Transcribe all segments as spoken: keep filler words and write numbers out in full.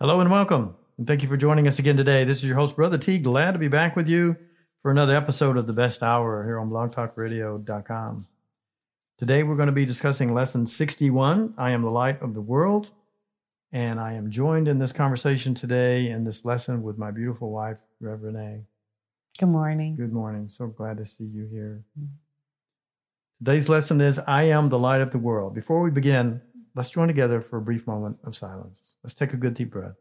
Hello and welcome, and thank you for joining us again today. This is your host, Brother T. Glad to be back with you for another episode of The Best Hour here on blog talk radio dot com. Today we're going to be discussing Lesson sixty-one, I Am the Light of the World, and I am joined in this conversation today in this lesson with my beautiful wife, Reverend Renee. Good morning. Good morning. So glad to see you here. Today's lesson is, I Am the Light of the World. Before we begin, let's join together for a brief moment of silence. Let's take a good deep breath.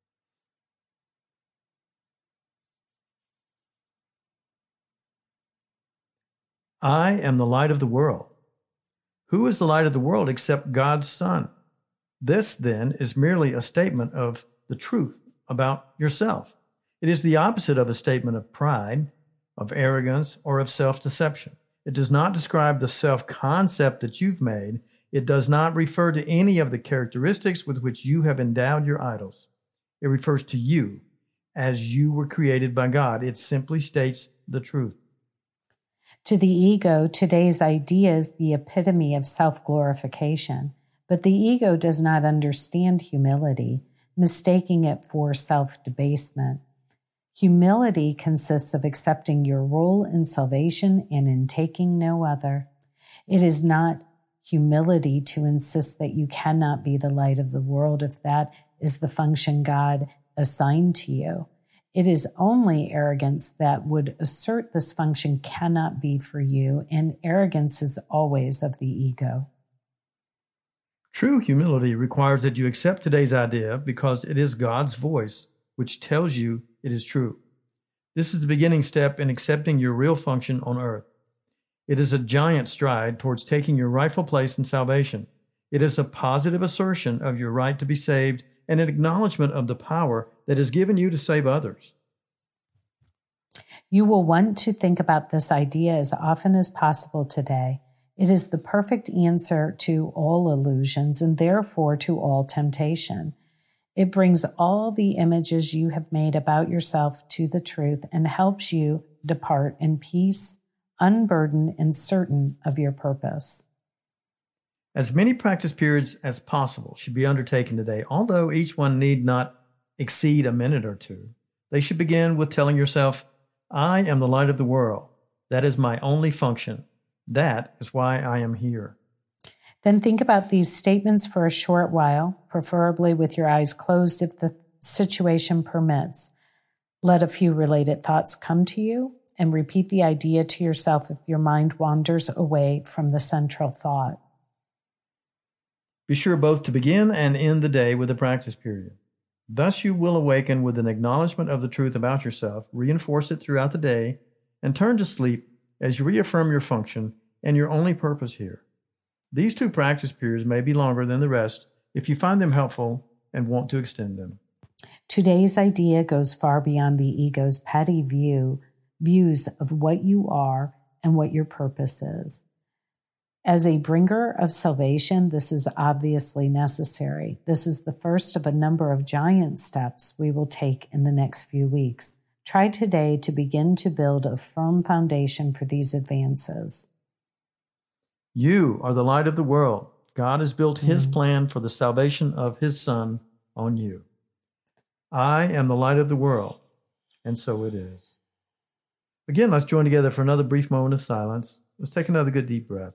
I am the light of the world. Who is the light of the world except God's Son? This, then, is merely a statement of the truth about yourself. It is the opposite of a statement of pride, of arrogance, or of self-deception. It does not describe the self-concept that you've made. It does not refer to any of the characteristics with which you have endowed your idols. It refers to you as you were created by God. It simply states the truth. To the ego, today's idea is the epitome of self-glorification, but the ego does not understand humility, mistaking it for self-debasement. Humility consists of accepting your role in salvation and in taking no other. It is not humility to insist that you cannot be the light of the world if that is the function God assigned to you. It is only arrogance that would assert this function cannot be for you, and arrogance is always of the ego. True humility requires that you accept today's idea because it is God's voice which tells you it is true. This is the beginning step in accepting your real function on earth. It is a giant stride towards taking your rightful place in salvation. It is a positive assertion of your right to be saved and an acknowledgement of the power that is given you to save others. You will want to think about this idea as often as possible today. It is the perfect answer to all illusions and therefore to all temptation. It brings all the images you have made about yourself to the truth and helps you depart in peace, unburdened and certain of your purpose. As many practice periods as possible should be undertaken today, although each one need not exceed a minute or two. They should begin with telling yourself, I am the light of the world. That is my only function. That is why I am here. Then think about these statements for a short while, preferably with your eyes closed if the situation permits. Let a few related thoughts come to you and repeat the idea to yourself if your mind wanders away from the central thought. Be sure both to begin and end the day with a practice period. Thus you will awaken with an acknowledgement of the truth about yourself, reinforce it throughout the day, and turn to sleep as you reaffirm your function and your only purpose here. These two practice periods may be longer than the rest if you find them helpful and want to extend them. Today's idea goes far beyond the ego's petty view, views of what you are and what your purpose is. As a bringer of salvation, this is obviously necessary. This is the first of a number of giant steps we will take in the next few weeks. Try today to begin to build a firm foundation for these advances. You are the light of the world. God has built His Mm-hmm. plan for the salvation of His Son on you. I am the light of the world, and so it is. Again, let's join together for another brief moment of silence. Let's take another good deep breath.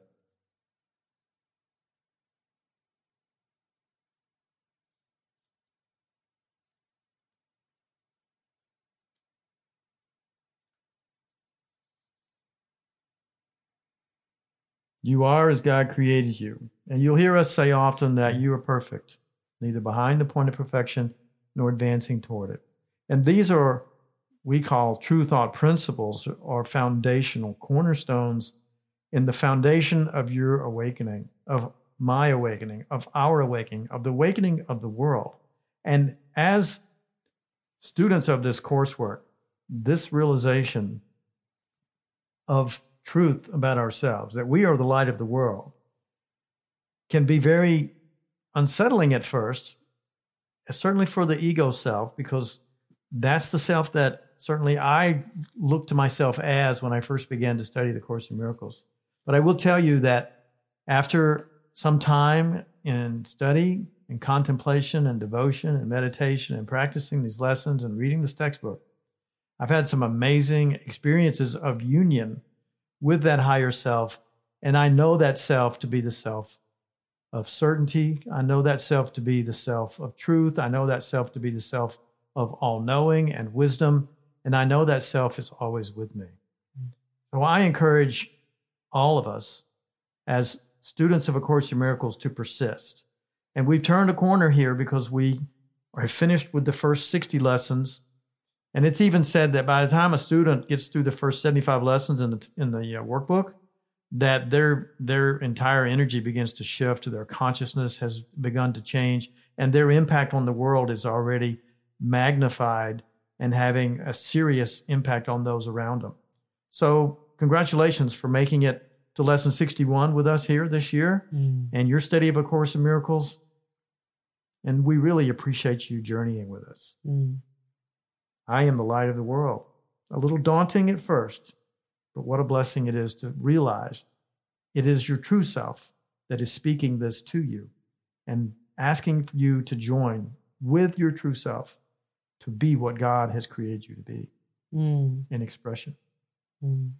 You are as God created you. And you'll hear us say often that you are perfect, neither behind the point of perfection nor advancing toward it. And these are, we call true thought principles or foundational cornerstones in the foundation of your awakening, of my awakening, of our awakening, of the awakening of the world. And as students of this coursework, this realization of truth about ourselves, that we are the light of the world, can be very unsettling at first, certainly for the ego self, because that's the self that certainly I looked to myself as when I first began to study the Course in Miracles. But I will tell you that after some time in study in contemplation and devotion and meditation and practicing these lessons and reading this textbook, I've had some amazing experiences of union with that higher self. And I know that self to be the self of certainty. I know that self to be the self of truth. I know that self to be the self of all-knowing and wisdom. And I know that self is always with me. So I encourage all of us as students of A Course in Miracles to persist. And we've turned a corner here because we are finished with the first sixty lessons. And it's even said that by the time a student gets through the first seventy-five lessons in the in the uh, workbook, that their their entire energy begins to shift, their consciousness has begun to change, and their impact on the world is already magnified and having a serious impact on those around them. So congratulations for making it to lesson sixty-one with us here this year, mm. and your study of A Course in Miracles. And we really appreciate you journeying with us. Mm. I am the light of the world. A little daunting at first, but what a blessing it is to realize it is your true self that is speaking this to you and asking you to join with your true self to be what God has created you to be mm. in expression. Mm.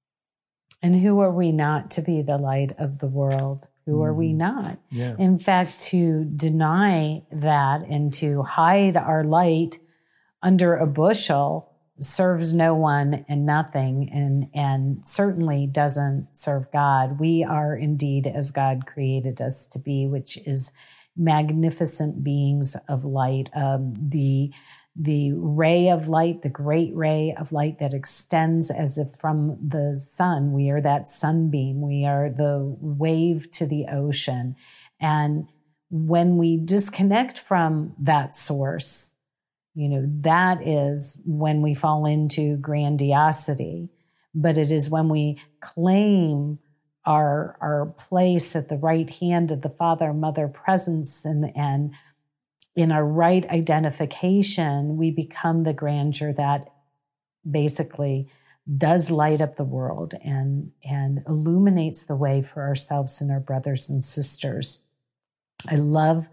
And who are we not to be the light of the world? Who mm. are we not? Yeah. In fact, to deny that and to hide our light under a bushel serves no one and nothing, and, and certainly doesn't serve God. We are indeed as God created us to be, which is magnificent beings of light. Um, the The ray of light, the great ray of light that extends as if from the sun. We are that sunbeam. We are the wave to the ocean. And when we disconnect from that source, you know, that is when we fall into grandiosity. But it is when we claim our, our place at the right hand of the Father, Mother presence and, and in our right identification, we become the grandeur that basically does light up the world and, and illuminates the way for ourselves and our brothers and sisters. I love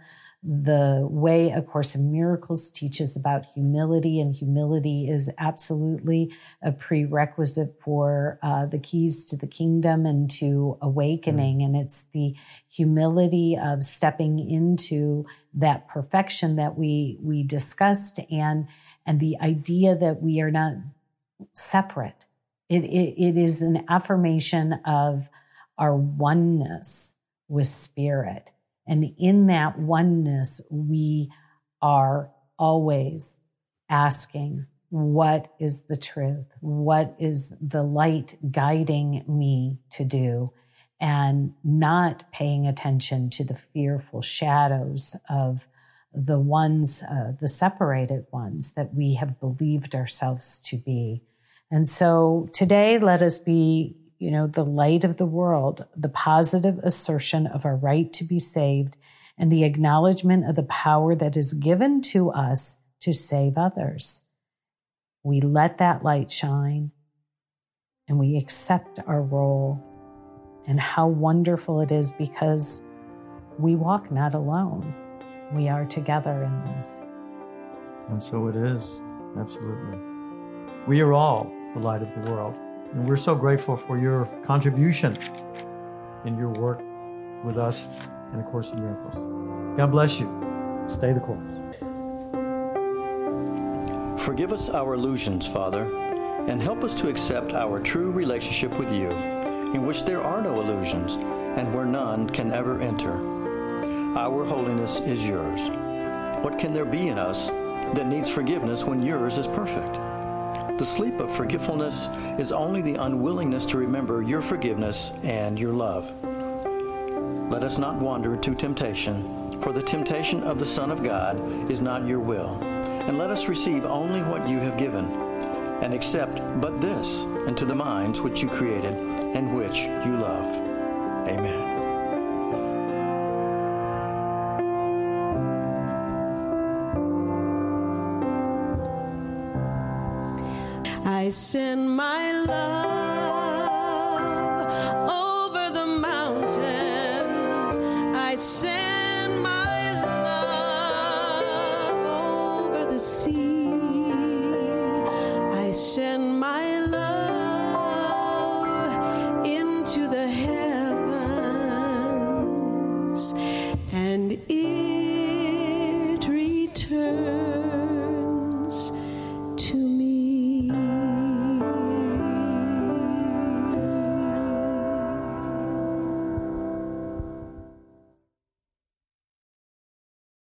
the way A Course in Miracles teaches about humility, and humility is absolutely a prerequisite for uh, the keys to the kingdom and to awakening. Mm. And it's the humility of stepping into that perfection that we we discussed, and and the idea that we are not separate. It, it, it is an affirmation of our oneness with Spirit. And in that oneness, we are always asking, what is the truth? What is the light guiding me to do? And not paying attention to the fearful shadows of the ones, uh, the separated ones that we have believed ourselves to be. And so today, let us be, you know, the light of the world, the positive assertion of our right to be saved, and the acknowledgement of the power that is given to us to save others. We let that light shine, and we accept our role. And how wonderful it is, because we walk not alone. We are together in this. And so it is, absolutely. We are all the light of the world. And we're so grateful for your contribution in your work with us in A Course in Miracles. God bless you. Stay the course. Forgive us our illusions, Father, and help us to accept our true relationship with you, in which there are no illusions and where none can ever enter. Our holiness is yours. What can there be in us that needs forgiveness when yours is perfect? The sleep of forgetfulness is only the unwillingness to remember your forgiveness and your love. Let us not wander into temptation, for the temptation of the Son of God is not your will. And let us receive only what you have given, and accept but this into the minds which you created and which you love. Amen. I send my love over the mountains. I send my love. the sea. I send